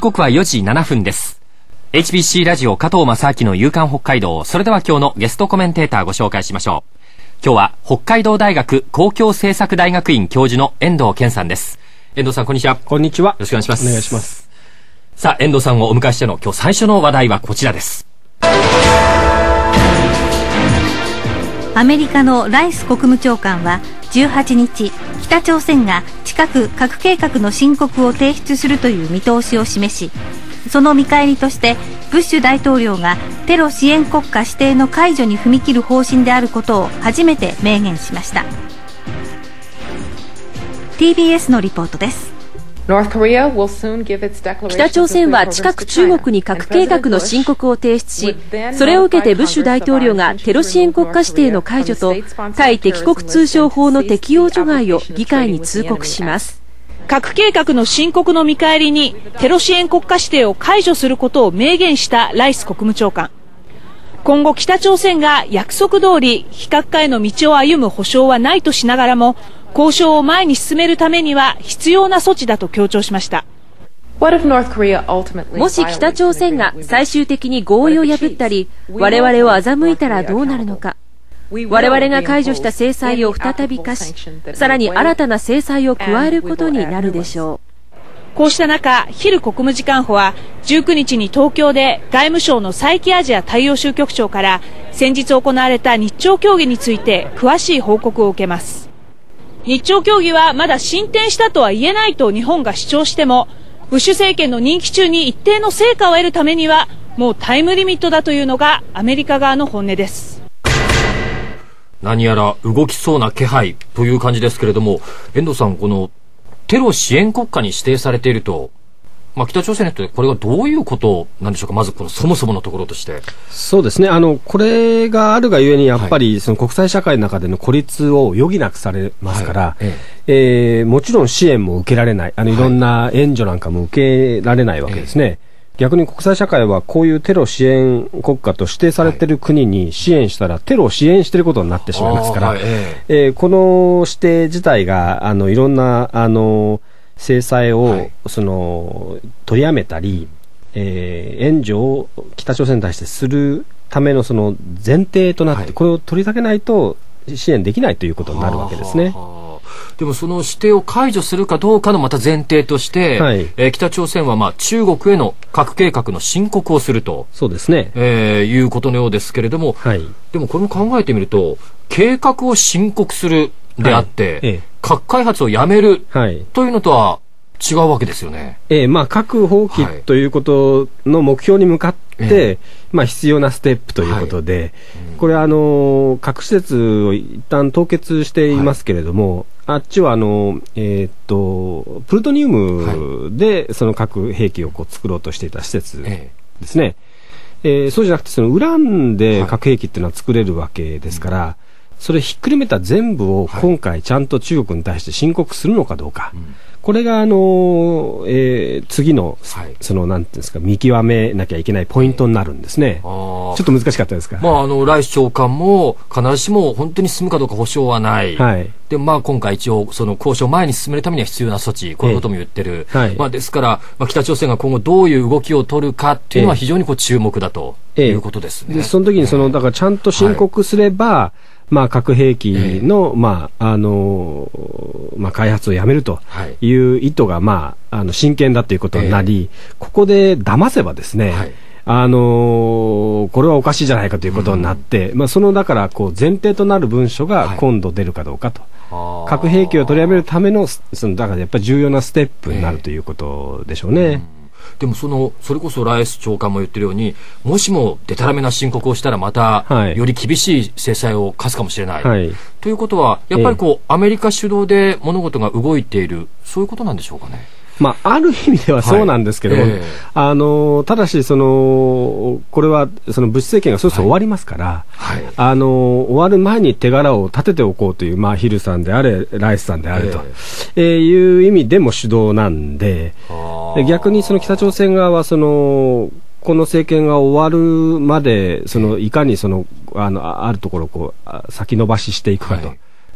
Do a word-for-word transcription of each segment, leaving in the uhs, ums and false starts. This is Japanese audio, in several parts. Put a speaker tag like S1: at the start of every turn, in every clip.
S1: 刻はよじななふんです。 エイチビーシー ラジオ加藤正明の夕刊北海道。それでは今日のゲストコメンテーターご紹介しましょう。今日は北海道大学公共政策大学院教授の遠藤健さんです。遠藤さん、こんにちは。
S2: こんにちは。よ
S1: ろしくお願いします。
S2: お願いします。
S1: さあ、遠藤さんをお迎えしての今日最初の話題はこちらです。
S3: アメリカのライス国務長官はじゅうはちにち、北朝鮮が近く核計画の申告を提出するという見通しを示し、その見返りとしてブッシュ大統領がテロ支援国家指定の解除に踏み切る方針であることを初めて明言しました。 ティービーエス のリポートです。
S4: 北朝鮮は近く中国に核計画の申告を提出し、それを受けてブッシュ大統領がテロ支援国家指定の解除と対敵国通商法の適用除外を議会に通告します。
S5: 核計画の申告の見返りにテロ支援国家指定を解除することを明言したライス国務長官。今後北朝鮮が約束通り非核化への道を歩む保証はないとしながらも、交渉を前に進めるためには必要な措置だと強調しました。
S4: も
S6: し北朝鮮が最終的に合意を破ったり、我々を欺いたらどうなるのか。我々が解除した制裁を再び科し、さらに新たな制裁を加えることになるでしょう。
S5: こうした中、ヒル国務次官補はじゅうくにちに東京で外務省の佐伯アジア大洋州局長から先日行われた日朝協議について詳しい報告を受けます。日朝協議はまだ進展したとは言えないと日本が主張しても、ブッシュ政権の任期中に一定の成果を得るためにはもうタイムリミットだというのがアメリカ側の本音です。
S1: 何やら動きそうな気配という感じですけれども、遠藤さん、このテロ支援国家に指定されていると、まあ、北朝鮮にとってこれがどういうことなんでしょうか。まずこのそもそものところとして。
S2: そうですね、あのこれがあるがゆえにやっぱりその国際社会の中での孤立を余儀なくされますから、はいえええー、もちろん支援も受けられない、あのいろんな援助なんかも受けられないわけですね、はいええ逆に国際社会はこういうテロ支援国家と指定されている国に支援したらテロを支援していることになってしまいますから、はいええー、この指定自体があのいろんなあの制裁を、はい、その取りやめたり、えー、援助を北朝鮮に対してするためのその前提となって、はい、これを取り下げないと支援できないということになるわけですね。はあはあ
S1: でもその指定を解除するかどうかのまた前提として、はいえー、北朝鮮はまあ中国への核計画の申告をすると
S2: そうですね、
S1: えー、いうことのようですけれども、はい、でもこれも考えてみると計画を申告するであって、はいええ、核開発をやめるというのとは違うわけですよね。
S2: ええまあ、核放棄ということの目標に向かって、はいええまあ、必要なステップということで、はいうん、これはあの核施設を一旦凍結していますけれども、はいあっちはあの、えー、っとプルトニウムでその核兵器をこう作ろうとしていた施設ですね、えええー、そうじゃなくてそのウランで核兵器っていうのは作れるわけですから、はい、それひっくるめた全部を今回ちゃんと中国に対して申告するのかどうか、はい、これがあの、えー、次の、はい、そのなんていうんですか見極めなきゃいけないポイントになるんですね。ちょっと難しかったですか。
S1: まあ、あのライス長官も必ずしも本当に進むかどうか保証はない、はい、でまあ、今回一応その交渉を前に進めるためには必要な措置こういうことも言ってる、ええはいまあ、ですから、まあ、北朝鮮が今後どういう動きを取るかっていうのは非常にこう注目だということですね、
S2: ええ、でその時にそのだからちゃんと申告すれば、はいまあ、核兵器の、ええまああのまあ、開発をやめるという意図が、まあ、あの真剣だということになり、ええ、ここで騙せばですね、はいあのー、これはおかしいじゃないかということになって、うんまあ、そのだからこう前提となる文書が今度出るかどうかと、はい、核兵器を取りやめるための、そのだからやっぱり重要なステップになるということでしょうね、えーうん
S1: でもそのそれこそライス長官も言ってるようにもしもデタラメな申告をしたらまた、はい、より厳しい制裁を科すかもしれない、はい、ということはやっぱりこう、ええ、アメリカ主導で物事が動いているそういうことなんでしょうかね。
S2: まあ、ある意味ではそうなんですけども、はいえー、あのただしそのこれはそのブッシュ政権がそろそろ終わりますから、はいはい、あの終わる前に手柄を立てておこうという、まあ、ヒルさんであれライスさんであれと、えーえー、いう意味でも主導なんで、で逆にその北朝鮮側はそのこの政権が終わるまでそのいかにその あのあるところをこう先延ばししていくかと。はい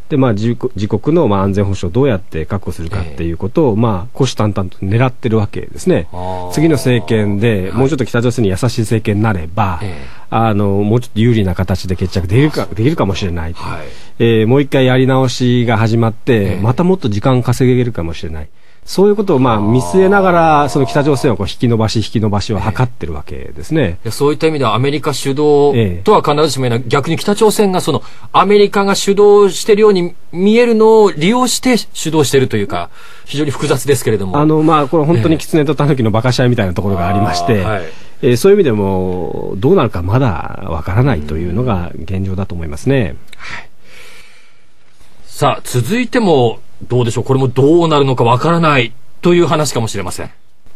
S2: で、まあ、自, 自国のまあ安全保障をどうやって確保するかっていうことを、えー、まあ、虎視眈々と狙ってるわけですね。次の政権でもうちょっと北朝鮮に優しい政権になれば、はい、あのもうちょっと有利な形で決着できるか、できるかもしれない、はい、えー、もう一回やり直しが始まって、えー、またもっと時間稼げるかもしれない。そういうことをまあ見据えながら、その北朝鮮をこう引き延ばし引き延ばしを図ってるわけですね。
S1: えー、そういった意味ではアメリカ主導とは必ずしも言えない、逆に北朝鮮がそのアメリカが主導しているように見えるのを利用して主導しているというか、非常に複雑ですけれども。
S2: あのまあこれ本当に狐と狸の馬鹿し合いみたいなところがありまして、えーはい、えー、そういう意味でもどうなるかまだわからないというのが現状だと思いますね。はい、
S1: さあ続いてもどうでしょう、これもどうなるのかわからないという話かもしれません。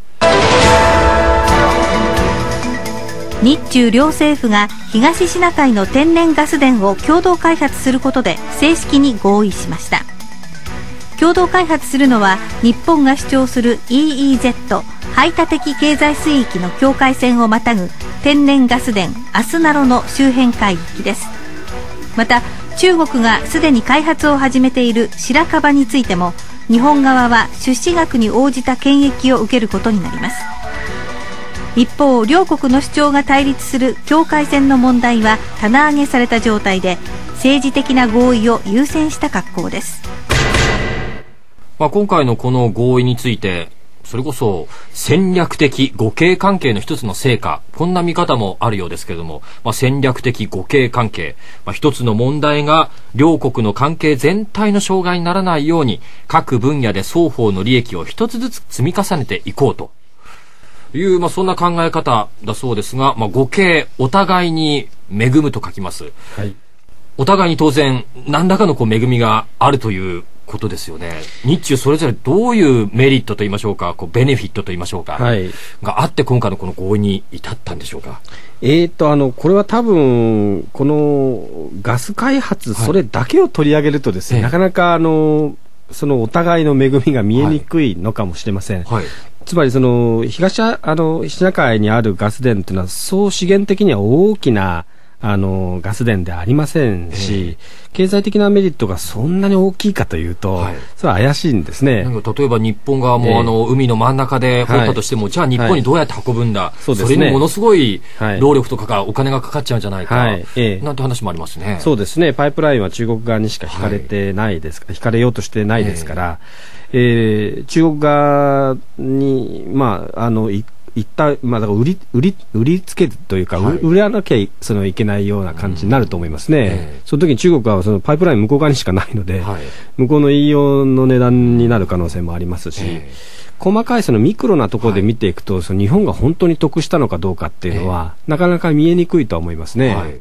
S3: 日中両政府が東シナ海の天然ガス田を共同開発することで正式に合意しました。共同開発するのは日本が主張する イーイーゼット 排他的経済水域の境界線をまたぐ天然ガス田アスナロの周辺海域です。また中国がすでに開発を始めている白樺についても日本側は出資額に応じた権益を受けることになります。一方、両国の主張が対立する境界線の問題は棚上げされた状態で政治的な合意を優先した格好です。
S1: まあ、今回のこの合意についてそれこそ戦略的互恵関係の一つの成果、こんな見方もあるようですけれども、まあ、戦略的互恵関係、まあ、一つの問題が両国の関係全体の障害にならないように各分野で双方の利益を一つずつ積み重ねていこうという、まあ、そんな考え方だそうですが、まあ、互恵、お互いに恵むと書きます、はい、お互いに当然何らかのこう恵みがあるということですよね。日中それぞれどういうメリットと言いましょうか、こうベネフィットと言いましょうか、はい、があって今回のこの合意に至ったんでしょうか。
S2: えーとあのこれは多分このガス開発それだけを取り上げるとですね、はい、なかなかあのそのお互いの恵みが見えにくいのかもしれません。はいはい、つまりその東あのシナ海にあるガス田というのは総資源的には大きなあのガス田ではありませんし、経済的なメリットがそんなに大きいかというと、はい、それは怪しいんですね。
S1: なんか例えば日本側も、えー、あの海の真ん中で掘ったとしても、はい、じゃあ日本にどうやって運ぶんだ、はい、そ, それにものすごい労力とかがお金がかかっちゃうんじゃないか、はい、えー、なんて話もありますね。
S2: そうですね。パイプラインは中国側にしか引かれてないです、はい、引かれようとしてないですから、えーえー、中国側にまああのいいった、まあ、だから売り、売り、売りつけるというか、はい、売らなきゃそのいけないような感じになると思いますね。うんえー、その時に中国はそのパイプライン向こう側にしかないので、はい、向こうの言いようの値段になる可能性もありますし、えー、細かいそのミクロなところで見ていくと、はい、その日本が本当に得したのかどうかっていうのは、えー、なかなか見えにくいとは思いますね。はい、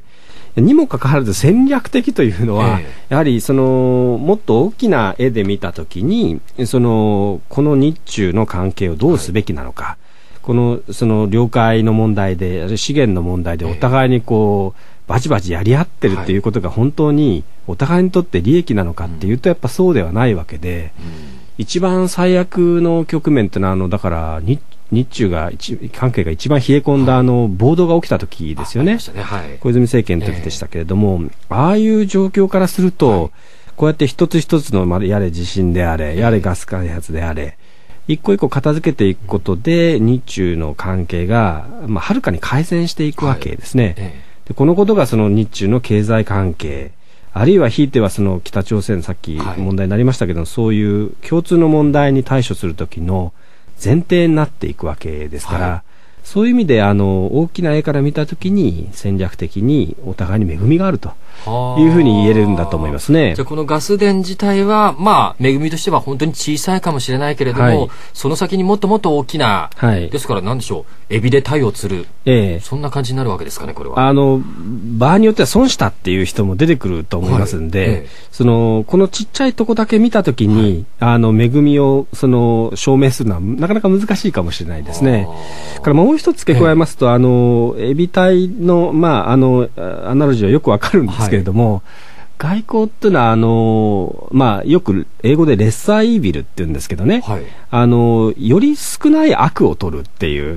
S2: にもかかわらず戦略的というのは、えー、やはりそのもっと大きな絵で見たときにそのこの日中の関係をどうすべきなのか、はい、このその領海の問題で資源の問題でお互いにこうバチバチやり合ってるっていうことが本当にお互いにとって利益なのかっていうとやっぱそうではないわけで、一番最悪の局面ってのはあのだから日日中が一関係が一番冷え込んだあの暴動が起きた時ですよね。はい、小泉政権の時でしたけれども、えー、ああいう状況からすると、はい、こうやって一つ一つのやれ地震であれやれガス開発であれ一個一個片付けていくことで日中の関係が、まあ、はるかに改善していくわけですね。はい、でこのことがその日中の経済関係、あるいはひいてはその北朝鮮、さっき問題になりましたけど、はい、そういう共通の問題に対処するときの前提になっていくわけですから、はい、そういう意味であの大きな絵から見たときに戦略的にお互いに恵みがあるというふうに言えるんだと思いますね。
S1: じゃあこのガス田自体は、まあ、恵みとしては本当に小さいかもしれないけれども、はい、その先にもっともっと大きな、はい、ですから何でしょう、エビで鯛を釣る、えー、そんな感じになるわけですかね。これは
S2: あの場合によっては損したっていう人も出てくると思いますんで、はい、えー、そのこのちっちゃいとこだけ見たときに、はい、あの恵みをその証明するのはなかなか難しいかもしれないですね。からもう一つ付け加えますと、えー、あのエビ鯛の、まあ、あのアナロジーはよくわかるんですけれども、はい、外交っていうのはあの、まあ、よく英語でレッサーイービルって言うんですけどね、はい、あのより少ない悪を取るっていう、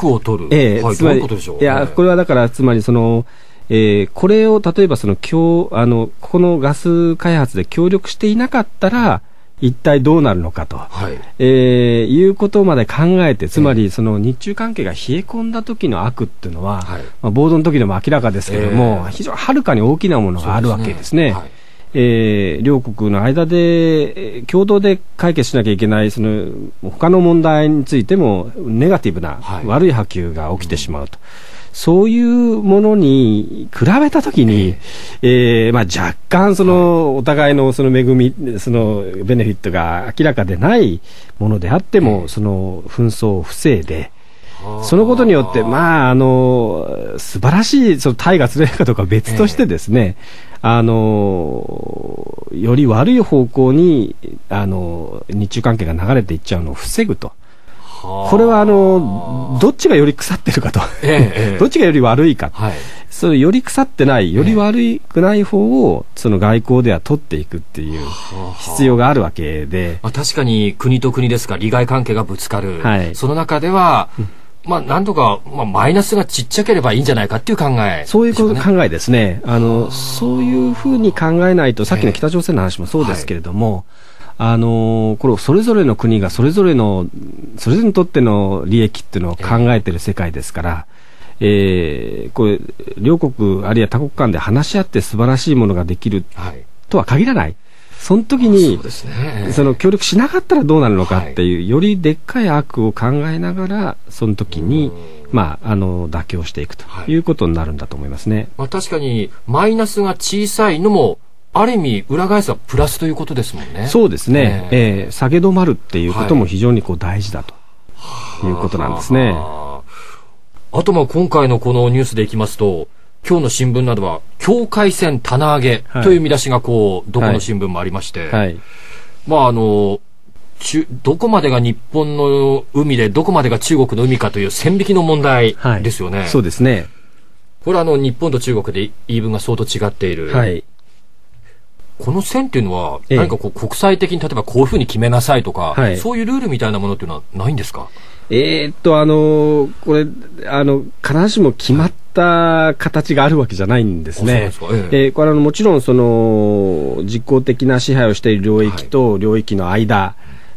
S1: より少ない悪を取る、
S2: ええ、はい、つまりどういうことでしょう。いや、これはだからつまりその、 えー、これを例えばその協あのこのガス開発で協力していなかったら一体どうなるのかと、はい、えー、いうことまで考えて、つまりその日中関係が冷え込んだ時の悪っていうのは、はい、まあ、暴動の時でも明らかですけれども、えー、非常にはるかに大きなものがあるわけですね。はい、えー、両国の間で共同で解決しなきゃいけないその他の問題についてもネガティブな悪い波及が起きてしまうと、はい、うん、そういうものに比べたときに、えーまあ、若干そのお互いのその恵み、そのベネフィットが明らかでないものであっても、その紛争を防いで、そのことによって、まあ、あの素晴らしいその対が釣れるかどうかは別としてですね、あのより悪い方向にあの日中関係が流れていっちゃうのを防ぐと。これはあのどっちがより腐ってるかと、ええ、どっちがより悪いか、はい、それより腐ってないより悪くない方をその外交では取っていくっていう必要があるわけで、
S1: まあ、確かに国と国ですから利害関係がぶつかる、はい、その中では、まあ、なんとか、まあ、マイナスがちっちゃければいいんじゃないかっていう考え、ね、
S2: そういう考えですね。あのそういうふうに考えないと、さっきの北朝鮮の話もそうですけれども、はい、あのこれそれぞれの国がそれぞれのそれぞれにとっての利益っていうのを考えている世界ですから、えー、これ両国あるいは多国間で話し合って素晴らしいものができるとは限らない、はい、その時に そ, うです、ね、その協力しなかったらどうなるのかっていう、はい、よりでっかい悪を考えながらその時に、まあ、あの妥協していくということになるんだと思いますね。はい、
S1: まあ、確かにマイナスが小さいのもある意味裏返すはプラスということですもんね。
S2: そうですね、えーえー、下げ止まるっていうことも非常にこう大事だということなんですね。
S1: あ, あとまあ今回のこのニュースでいきますと、今日の新聞などは境界線棚上げという見出しがこう、はい、どこの新聞もありまして、はい、まああの中どこまでが日本の海でどこまでが中国の海かという線引きの問題ですよね。はい、
S2: そうですね。
S1: これはあの日本と中国で言い分が相当違っている。はい、この線っていうのは何かこう国際的に例えばこういうふうに決めなさいとか、はい、そういうルールみたいなものっていうのはないんですか？
S2: えー、っとあのこれあの必ずしも決まった形があるわけじゃないんですね。そうですか、えええー、これはもちろんその実効的な支配をしている領域と領域の間、はい、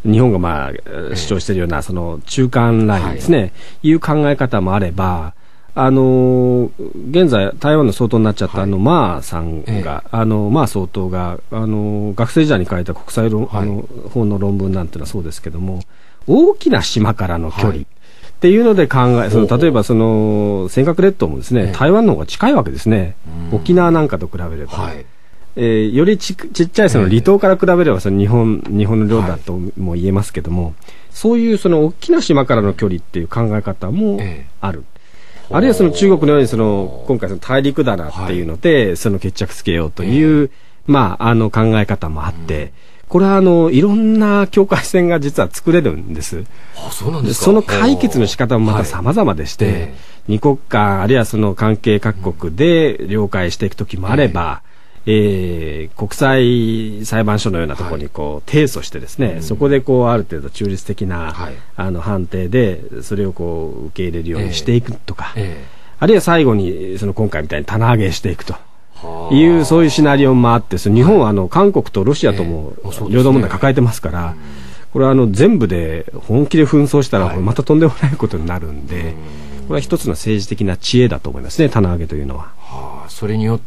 S2: 日本がまあ主張しているようなその中間ラインですね、はい、いう考え方もあれば、あの現在台湾の総統になっちゃった、はい、あのマーさんが、ええ、あのマー総統があの学生時代に書いた国際論、はい、あの本の論文なんていうのはそうですけども、大きな島からの距離、はい、っていうので考え、その例えばその尖閣列島もですね、ええ、台湾の方が近いわけですね。沖縄なんかと比べれば、はい、えー、より ち, ちっちゃいその離島から比べればその日本、日本の領だとも言えますけども、はい、そういうその大きな島からの距離っていう考え方もある。ええ、あるいはその中国のようにその今回その大陸棚っていうのでその決着つけようという、まあ、あの考え方もあって、これはあのいろんな境界線が実は作れるんです。
S1: あ、そうなんですか。
S2: その解決の仕方もまた様々でして、二国間あるいはその関係各国で了解していくときもあれば、えー、国際裁判所のようなところにこう提訴してですね、はい、そこでこうある程度中立的な、はい、あの判定でそれをこう受け入れるようにしていくとか、えーえー、あるいは最後にその今回みたいに棚上げしていくというそういうシナリオもあって、その日本はあの韓国とロシアとも領土問題抱えてますから、これはあの全部で本気で紛争したらまたとんでもないことになるんで、はい、これは一つの政治的な知恵だと思いますね、棚上げというのは。
S1: はあ、それによって、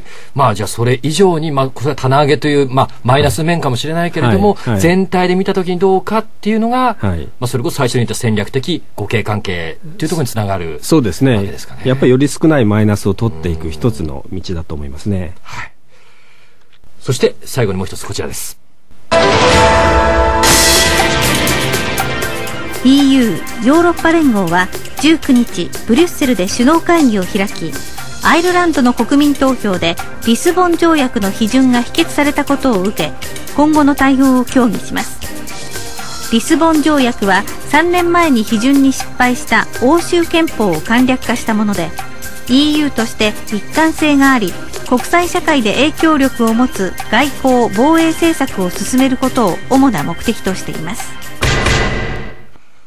S1: まあ、じゃあそれ以上に、まあ、これは棚上げという、まあ、マイナス面かもしれないけれども、はいはい、全体で見たときにどうかっていうのが、はい、まあ、それこそ最初に言った戦略的互恵関係というところにつながる、
S2: そうですね、わけですかね。やっぱりより少ないマイナスを取っていく一つの道だと思いますね。はい、
S1: そして最後にもう一つこちらです。
S3: イーユー ヨーロッパ連合はじゅうくにちブリュッセルで首脳会議を開き、アイルランドの国民投票でリスボン条約の批准が否決されたことを受け、今後の対応を協議します。リスボン条約はさんねんまえに批准に失敗した欧州憲法を簡略化したもので、 イーユー として一貫性があり国際社会で影響力を持つ外交・防衛政策を進めることを主な目的としています。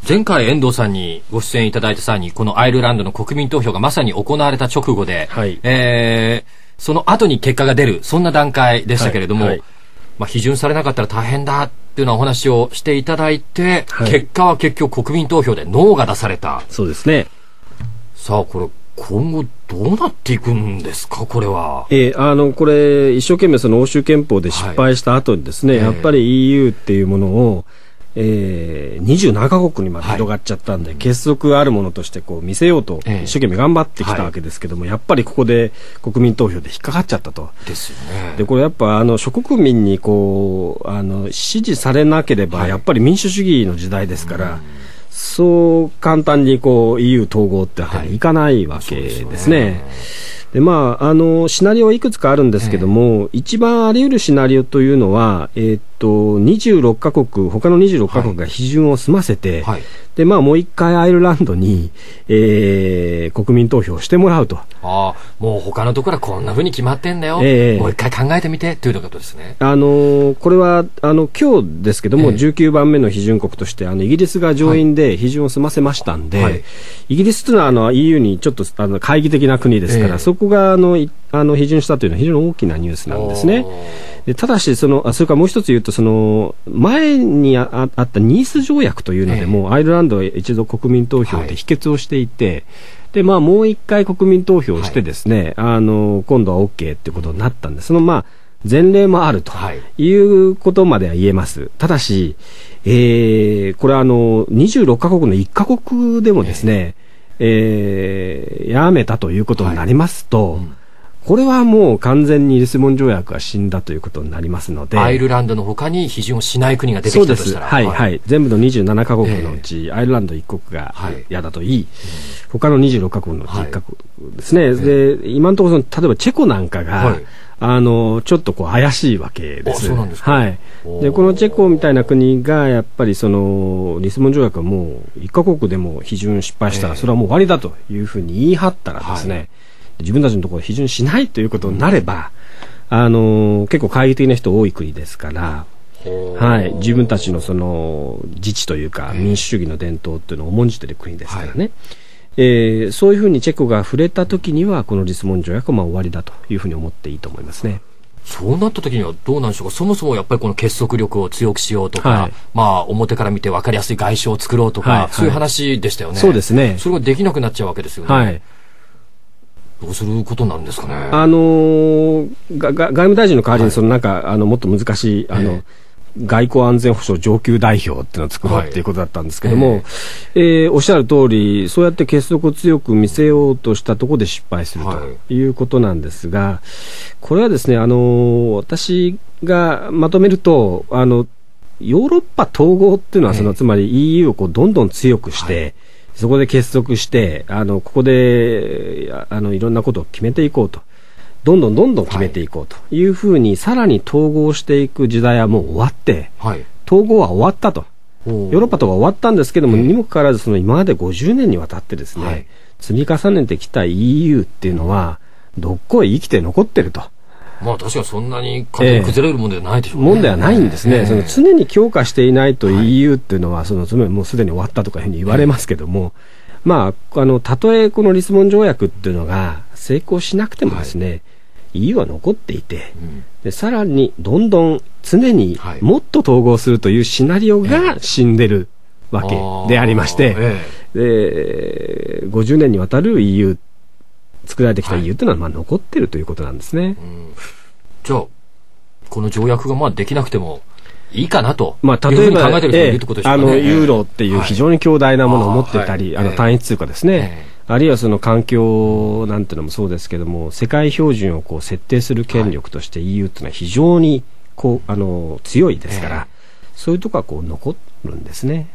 S1: 前回遠藤さんにご出演いただいた際にこのアイルランドの国民投票がまさに行われた直後で、はい、えー、その後に結果が出るそんな段階でしたけれども、はいはい、まあ、批准されなかったら大変だっていうようなお話をしていただいて、はい、結果は結局国民投票でノーが出された。
S2: そうですね。
S1: さあこれ今後どうなっていくんですか、これは。
S2: えー、あのこれ一生懸命その欧州憲法で失敗した後にですね、はい、やっぱり イーユー っていうものを、えー、にじゅうななカ国にまで広がっちゃったんで、はい、結束あるものとしてこう見せようと一生懸命頑張ってきたわけですけども、えーはい、やっぱりここで国民投票で引っかかっちゃったと。
S1: ですよね。
S2: でこれやっぱあの諸国民にこうあの支持されなければ、はい、やっぱり民主主義の時代ですから、うん、そう簡単にこう イーユー 統合ってわけにいかないわけですね。はい、でまあ、あのシナリオはいくつかあるんですけども、えー、一番あり得るシナリオというのは、えー、っとにじゅうろっカ国他のにじゅうろっカ国が批准を済ませて、はい、でまあ、もう一回アイルランドに、えー、国民投票してもらうと。
S1: ああ、もう他のところはこんな風に決まってんだよ、えー、もう一回考えてみてということですね。
S2: あのこれはあの今日ですけども、えー、じゅうきゅうばんめの批准国としてあのイギリスが上院で批准を済ませましたんで、はい、イギリスというのはあの イーユー にちょっとあの懐疑的な国ですから、えー、そこがあのあの批准したというのは非常に大きなニュースなんですね。でただしそのあそれからもう一つ言うと、その前に あ, あったニース条約というのでも、えー、アイルランドは一度国民投票で否決をしていて、はい、でまあ、もう一回国民投票をしてですね、はい、あの今度は OK ということになったんで、そのまあ前例もあるということまでは言えます。ただし、えー、これはあのにじゅうろっカ国のいっカ国でもですね、えーえー、やめたということになりますと、はい、うん、これはもう完全にリスボン条約が死んだということになりますので、
S1: アイルランドの他に批准をしない国が出てきたとしたら、
S2: はいはい、全部のにじゅうななカ国のうち、えー、アイルランドいっ国が嫌だといい、はい、他のにじゅうろっカ国のうちいっカ国ですね、はい、で今のところ例えばチェコなんかが、はい、あのちょっとこう怪しいわけです。
S1: そうなんですか。
S2: はい、でこのチェコみたいな国がやっぱりそのリスボン条約はもういっカ国でも批准失敗したらそれはもう終わりだというふうに言い張ったらですね、はい、自分たちのところで批准しないということになれば、うん、あの結構懐疑的な人多い国ですから、はい、自分たちのその自治というか民主主義の伝統というのを重んじている国ですからね、はい、えー、そういうふうにチェコが触れたときにはこのリスボン条約はまあ終わりだというふうに思っていいと思いますね。
S1: そうなったときにはどうなんでしょうか。そもそもやっぱりこの結束力を強くしようとか、はい、まあ表から見て分かりやすい外相を作ろうとか、はいはい、そういう話でしたよね。
S2: そうですね。
S1: それができなくなっちゃうわけですよね。はい、どうすることなんですかね。
S2: あのー、がが外務大臣の代わりにそのなんか、はい、あのもっと難しいあの、えー外交安全保障上級代表っていうのを作ろうっていうことだったんですけども、はい、えー、おっしゃる通りそうやって結束を強く見せようとしたところで失敗するということなんですが、はい、これはですね、あの私がまとめるとあのヨーロッパ統合っていうのはその、はい、つまり イーユー をこうどんどん強くして、はい、そこで結束してあのここであのいろんなことを決めていこうと、どんどんどんどん決めていこうというふうに、はい、さらに統合していく時代はもう終わって、はい、統合は終わったと、ヨーロッパとか終わったんですけども、にもかかわらずその今までごじゅうねんにわたってですね、はい、積み重ねてきた イーユー っていうのはどっこい生きて残ってると。
S1: まあ確かにそんなに簡単に崩れるものではないでしょうね。
S2: もんではないんですね。えー、その常に強化していないと イーユー っていうのは、そのつまりもうすでに終わったとかいうふうに言われますけども、まああのたとえこのリスボン条約っていうのが成功しなくてもですね、はい、イーユー は残っていて、うん、でさらにどんどん常にもっと統合するというシナリオが死んでるわけでありまして、えー、でごじゅうねんにわたる イーユー 作られてきた イーユー というのはまあ残ってるということなんですね。はい、うん、
S1: じゃあこの条約がまあできなくてもいいかなと、
S2: まあ、例えば、えー、あのユーロっていう非常に強大なものを持ってたり、はい、あの単一通貨ですね、えーあるいはその環境なんていうのもそうですけども、世界標準をこう設定する権力として イーユー というのは非常にこうあの強いですから、えー、そういうところはこう残るんですね。
S1: うん、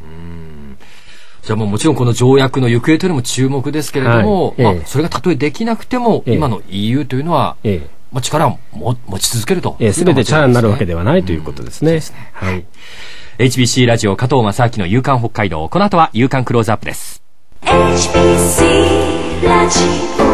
S1: じゃあもうもちろんこの条約の行方というのも注目ですけれども、はい、まあ、えー、それがたとえできなくても、えー、今の イーユー というのは、えーまあ、力を持ち続けると、
S2: えー、全てチャラになるわけではないということですね。
S1: ですね。はい。エイチビーシー ラジオ加藤正明の夕刊北海道、この後は夕刊クローズアップです。エイチビーシー ラジオ